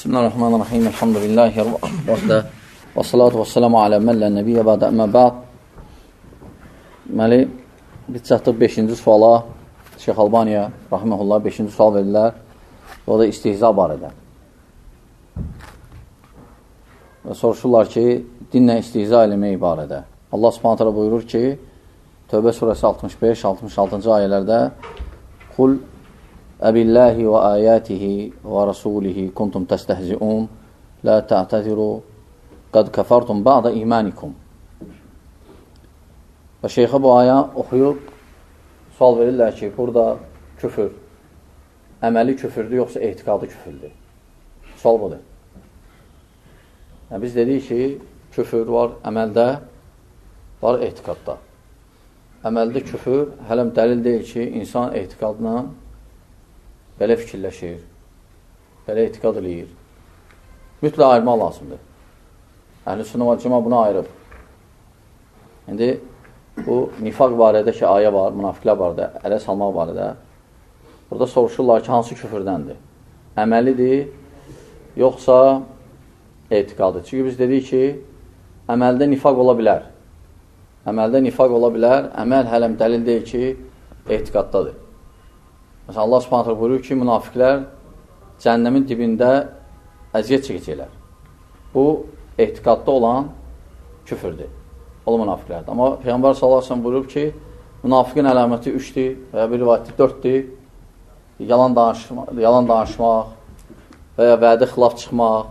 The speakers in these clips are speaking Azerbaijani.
Bismillahirrahmanirrahim. Elhamdülillahi və salatu və salamu alə məllə nəbiyyə bədə əmmə bəd. Deməli, biz çatdıq 5-ci suala. Şeyx Albaniya, rahiməhullah, 5-ci sual verirlər. O da istihza barədə. Və soruşurlar ki, dinlə istihza eləmək barədə. Allah subhanətələ buyurur ki, Tövbə surəsi 65-66-cı ayələrdə Qul əbillahi və ayətihi və rasulihi kuntum təstəhziun la ta'təziru qad kəfartum ba'da imanikum. Və şeyxə bu ayə oxuyub sual verirlər ki, burada küfür əməli küfürdür, yoxsa etiqadı küfürdür? Sual budur. Yəni, biz dedik ki, küfür var əməldə, var etiqadda. Əməldə küfür hələm dəlil deyil ki, insan etiqadla belə fikirləşir, belə etiqad eləyir. Mütləq ayırmaq lazımdır. Əhl-i sünnə və cəma buna ayırıb. İndi bu nifaq barədə ki, ayə var, münafiqlər barədə, ələ salmaq barədə. Burada soruşurlar ki, hansı küfürdəndir? Əməlidir, yoxsa etiqadı? Çünki biz dedik ki, əməldə nifaq ola bilər. Əməldə nifaq ola bilər, əməl hələm dəlil deyil ki, etiqaddadır. Məsələn, Allah subhanətlə buyurur ki, münafiqlər cəhənnəmin dibində əziyyət çəkəcəklər. Bu, etiqadda olan küfürdür. O da münafiqlərdir. Amma Peyğəmbər sallallahu əleyhi və səlləm buyurur ki, münafiqin əlaməti 3-dür və ya bir rivayətdə 4-dür. Yalan danışmaq və ya vədə xilaf çıxmaq,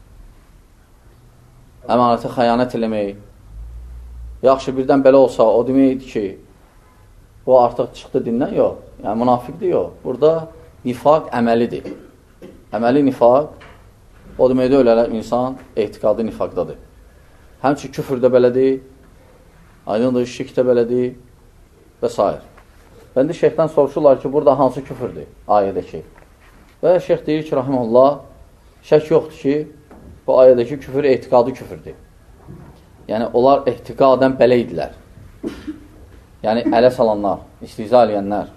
əmanətə xəyanət eləmək. Yaxşı, birdən belə olsa, o deməkdir ki, bu artıq çıxdı dindən, yox. Yəni, münafiqdir, yox. Burada nifaq əməlidir. Əməli nifaq, o deməkdə ölələr insan etiqadı nifaqdadır. Həmçin küfür də belədir, aydındır, şirk də belədir və s. Və indi şeyxdən soruşurlar ki, burada hansı küfürdür ayədəki? Və şeyx deyir ki, rahiməhullah, şək yoxdur ki, bu ayədəki küfür etiqadı küfürdür. Yəni, onlar etiqadən belə idilər. Yəni, ələ salanlar, istihza eləyənlər.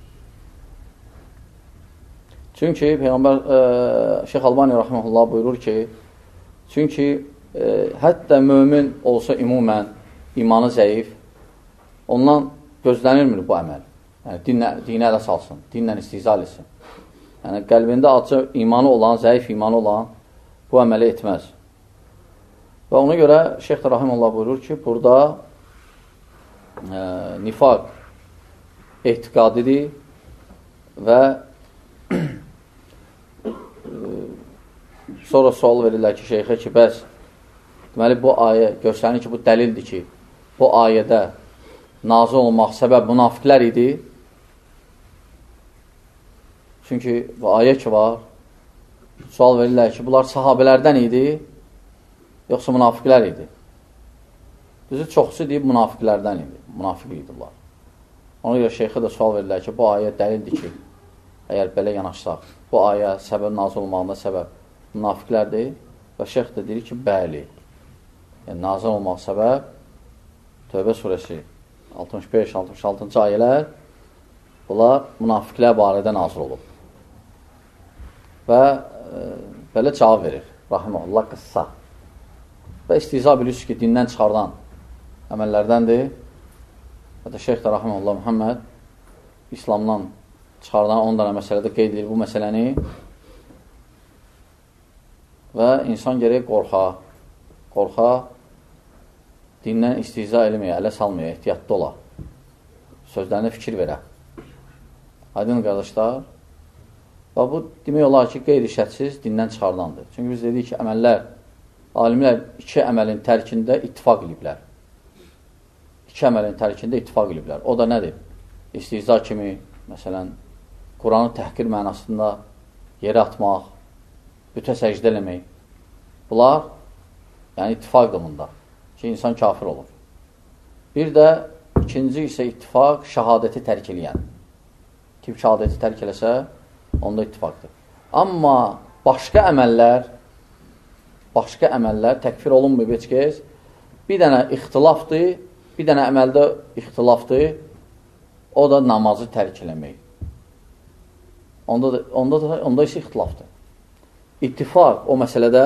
Çünki Peyğəmbər Şeyx Albani rahiməhullah buyurur ki, çünki hətta mömin olsa ümumən imanı zəif, ondan gözlənilmir bu əməl. Yəni, dinə ələ salsın, dinlə istihza eləsin. Yəni, qəlbində acı imanı olan, zəif imanı olan bu əməli etməz. Və ona görə Şeyx rahiməhullah buyurur ki, burada nifaq etiqadidir və sonra sual verirlər ki, şeyxə ki, bəs deməli, bu ayə göstərir ki, bu dəlildir ki, bu ayədə nazil olmaq səbəb münafiqlər idi. Çünki bu ayə ki var, sual verirlər ki, bunlar sahabələrdən idi, yoxsa münafiqlər idi. Düzü, çoxsu deyib, münafiqlərdən idi. Münafiq idilər. Ona görə şeyxə də sual verirlər ki, bu ayə dəlildir ki, əgər belə yanaşsaq, bu ayə səbəb nazil olmağında səbəb münafiqlərdir və şeyx də deyir ki, bəli. Yəni, nazil olmaq səbəb Tövbə surəsi 65-66-cı ayələr bunlar münafiqlər barədə nazil olub. Və belə cavab verir. Rahiməhullah qıssa. Və istihza bilirsiniz ki, dindən çıxardan əməllərdəndir. Və də şeyx də rahiməhullah Muhammed İslamdan çıxardan 10 dənə məsələdə qeyd edir bu məsələni. Və insan gərək qorxa, dindən istihza eləməyə, ələ salmaya, ehtiyatlı ola. Sözlərinə fikir verə. Aydın qardaşlar. Və bu demək olar ki, qeyri-şərtsiz dindən çıxardandır. Çünki biz dedik ki, alimlər iki əməlin tərkində ittifaq ediblər. İki əməlin tərkində ittifaq ediblər. O da nədir? İstihza kimi, məsələn, Quranı təhqir mənasında yerə atmaq, bütə səcdə eləmək. Bunlar, yəni ittifaqdır bunda ki, insan kafir olur. Bir də ikinci isə ittifaq şəhadəti tərk eləyən. Kim şəhadəti tərk eləsə, onda ittifaqdır. Amma başqa əməllər təkfir olunmuyor heç kəs. Bir dənə ixtilafdır, bir dənə əməldə ixtilafdır, o da namazı tərk eləmək. Onda isə ixtilafdır. ittifaq o məsələdə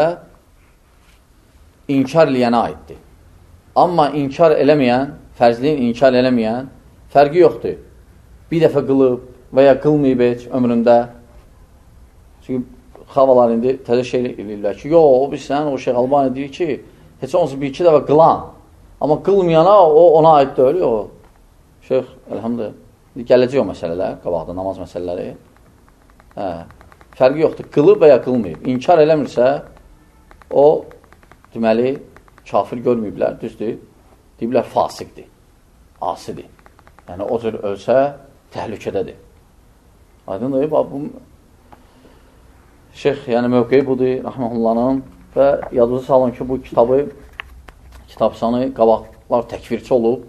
inkar eləyənə aiddir. Amma inkar eləməyən, fərzliyin inkar eləməyən fərqi yoxdur. Bir dəfə qılıb və ya qılmayıb heç ömründə. Çünki xavalar indi təzə şey eləyirlər ki, yox, o bilsən, o Şeyx Albani deyir ki, heç olmasa bir-iki dəfə qılan. Amma qılmayana o ona aid deyil, o. Şeyx, əlhamdülillah, gələcək o məsələlər, qabaqda namaz məsələləri. Fərqi yoxdur, qılıb və ya qılmayıb. İnkar eləmirsə, o, deməli, kafir görməyiblər, düzdür. Deyiblər, fasiqdir, asidir. Yəni, o cür ölsə, təhlükədədir. Aydındır, bu Şeyx, yəni mövqeyi budur, rəhməhullahın və yadınıza salın ki, bu kitabsanı qabaqlar təkfirçi olub.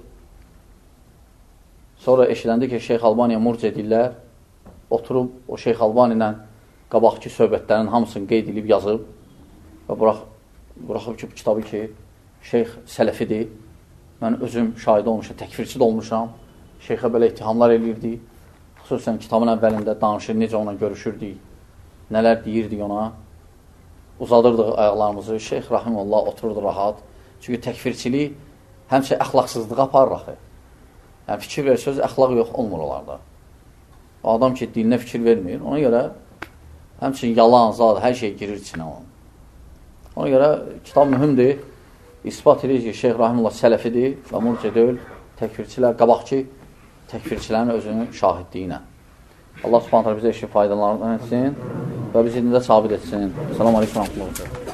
Sonra eşiləndi ki, Şeyx Albaniya murc edirlər, oturub o Şeyx Albani ilə qabaqki söhbətlərin hamısını qeyd edib yazıb və buraxıb ki, bu kitabı ki, Şeyx sələfidir. Mən özüm şahid olmuşam, təkfirçi də olmuşam. Şeyxə belə ittihamlar eləyirdi. Xüsusən kitabın əvvəlində danışır, necə ona görüşürdük, nələr deyirdik ona. Uzadırdıq ayaqlarımızı. Şeyx Rahimullah otururdu rahat. Çünki təkfirçilik həmçə əxlaqsızlığa aparır axı. Yəni, fikir versəz, əxlaq yox olmur onlarda. O adam ki, dilinə fikir vermir. Ona görə həmçin yalan, zad, hər şey girir içinə onun. Ona görə kitab mühümdir. İspat edir ki, Şeyx Rahimullah sələfidir və murciə deyil, təkfirçilər, qabaqçı təkfirçilərin özünün şahidliyi ilə. Allah subhanətlə bizə işin faydalarından etsin və bizi dində sabit etsin. Selamun aleyküm.